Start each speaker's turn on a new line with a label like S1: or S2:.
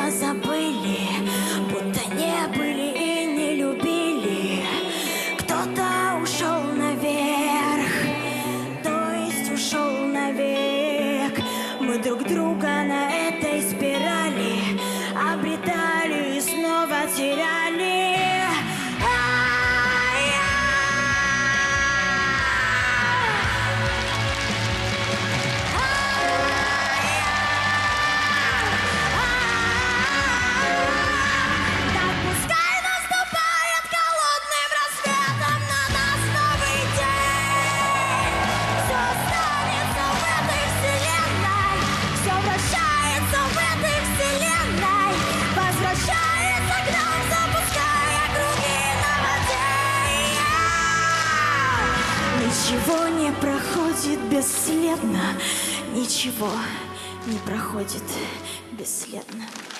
S1: позабыли, будто не были и не любили. Кто-то ушел наверх, то есть ушел навек. Мы друг друга на этой спирали обретали и снова теряли. Ничего не проходит бесследно, ничего не проходит бесследно.